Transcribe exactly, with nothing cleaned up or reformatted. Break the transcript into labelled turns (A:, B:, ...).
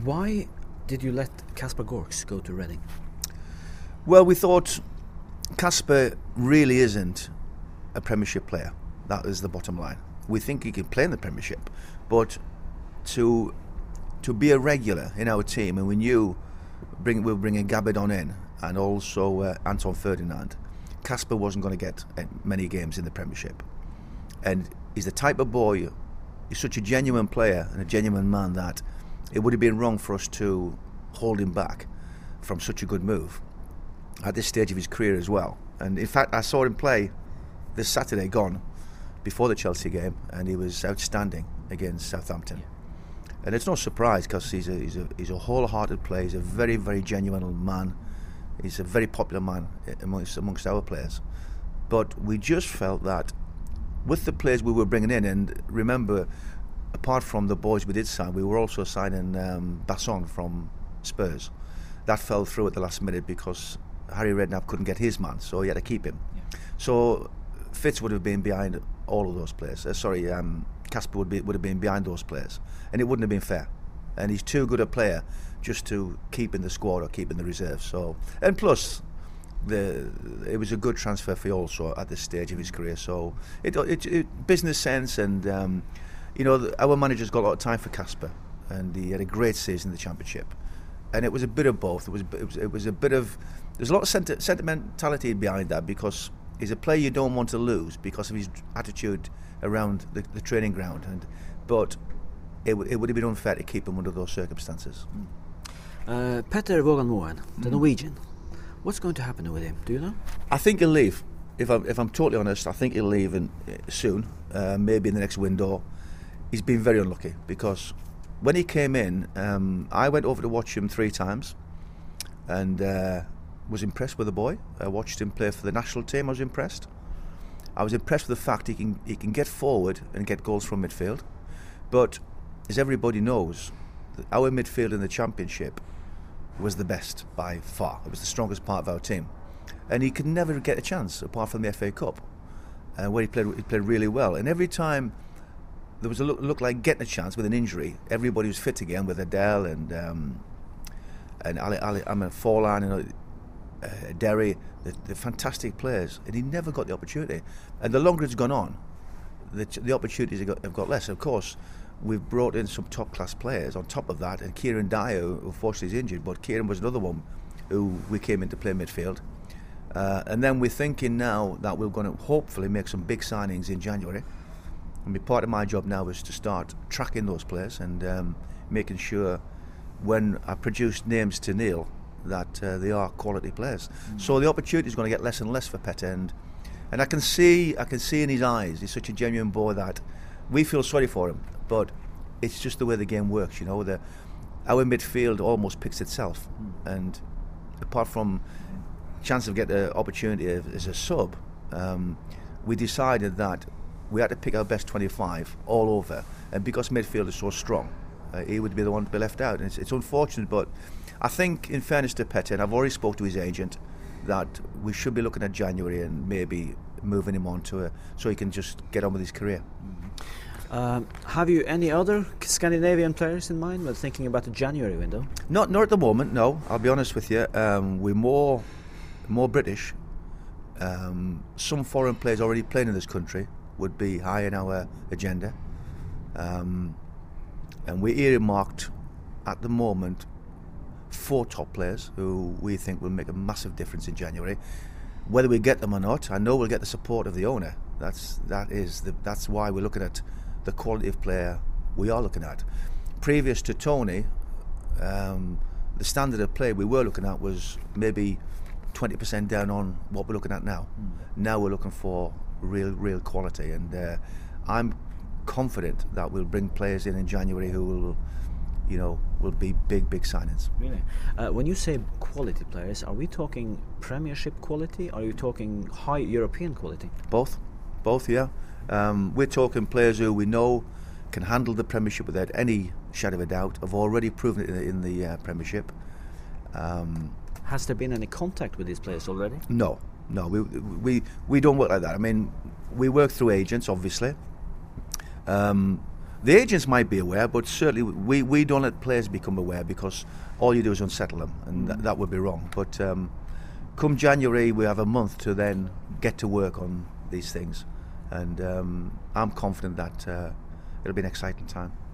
A: Why did you let Kasper Gorks go to Reading?
B: Well, we thought Kasper really isn't a Premiership player. That is the bottom line. We think he can play in the Premiership, but to to be a regular in our team, and we knew bring, we were bringing Gabidon in and also uh, Anton Ferdinand, Kasper wasn't going to get uh, many games in the Premiership. And he's the type of boy, he's such a genuine player and a genuine man that it would have been wrong for us to hold him back from such a good move at this stage of his career as well. And in fact, I saw him play this Saturday gone before the Chelsea game, and he was outstanding against Southampton. And it's no surprise because he's a, he's a he's a wholehearted player. He's a very, very genuine man. He's a very popular man amongst amongst our players. But we just felt that with the players we were bringing in, and remember, apart from the boys we did sign, we were also signing um, Basson from Spurs. That fell through at the last minute because Harry Redknapp couldn't get his man, so he had to keep him. Yeah. So Fitz would have been behind all of those players. Uh, sorry, um, Kasper would be would have been behind those players, and it wouldn't have been fair. And he's too good a player just to keep in the squad or keep in the reserve. So, and plus, the it was a good transfer fee also at this stage of his career. So, it, it, it business sense, and um, you know, the, our manager's got a lot of time for Kasper, and he had a great season in the Championship. And it was a bit of both. It was it was, it was a bit of there's a lot of senti- sentimentality behind that because he's a player you don't want to lose because of his attitude around the, the training ground, and but it, w- it would have been unfair to keep him under those circumstances.
A: Mm. Uh, Petter Vågan Moen, the mm. Norwegian, what's going to happen with him? Do you know?
B: I think he'll leave. If I'm if I'm totally honest, I think he'll leave in, uh, soon. Uh, maybe in the next window. He's been very unlucky because when he came in, um, I went over to watch him three times, and uh, was impressed with the boy. I watched him play for the national team. I was impressed. I was impressed with the fact he can he can get forward and get goals from midfield. But as everybody knows, our midfield in the Championship was the best by far. It was the strongest part of our team, and he could never get a chance apart from the F A Cup, uh, where he played he played really well. And every time there was a look, look like getting a chance with an injury, everybody was fit again with Adele and um, and Ali, Ali, I mean Forlan and uh, Derry, the, the fantastic players, and he never got the opportunity. And the longer it's gone on, the, the opportunities have got, have got less. Of course, we've brought in some top class players on top of that, and Kieran Dyer, who unfortunately is injured, but Kieran was another one who we came in to play midfield. Uh, and then we're thinking now that we're going to hopefully make some big signings in January. I mean, part of my job now is to start tracking those players and um, making sure when I produce names to Neil that uh, they are quality players. Mm. So the opportunity is going to get less and less for Petter, and and I can see I can see in his eyes he's such a genuine boy that we feel sorry for him, but it's just the way the game works, you know. The our midfield almost picks itself, mm. and apart from chance of getting the opportunity as a sub, um, we decided that we had to pick our best twenty-five all over, and because midfield is so strong, uh, he would be the one to be left out. And it's, it's unfortunate, but I think, in fairness to Petter, and I've already spoke to his agent, that we should be looking at January and maybe moving him on to a, so he can just get on with his career.
A: Mm-hmm. Um, have you any other Scandinavian players in mind when thinking about the January window?
B: Not, not at the moment. No, I'll be honest with you. Um, we're more, more British. Um, some foreign players already playing in this country would be high in our agenda, um, and we're earmarked at the moment four top players who we think will make a massive difference in January. Whether we get them or not, I know we'll get the support of the owner. That's that is the, that's why we're looking at the quality of player we are looking at. Previous to Tony, um, the standard of play we were looking at was maybe twenty percent down on what we're looking at now. Mm. Now we're looking for real, real quality, and uh, I'm confident that we'll bring players in in January who will, you know, will be big, big signings.
A: Really? Uh, when you say quality players, are we talking Premiership quality? Are you talking high European quality?
B: Both, both, yeah. Um, we're talking players who we know can handle the Premiership without any shadow of a doubt. Have already proven it in the, in the uh, Premiership. Um,
A: Has there been any contact with these players already?
B: No, no. We we we don't work like that. I mean, we work through agents, obviously. Um, The agents might be aware, but certainly we, we don't let players become aware, because all you do is unsettle them, and mm. th- that would be wrong. But um, come January, we have a month to then get to work on these things, and um, I'm confident that uh, it'll be an exciting time.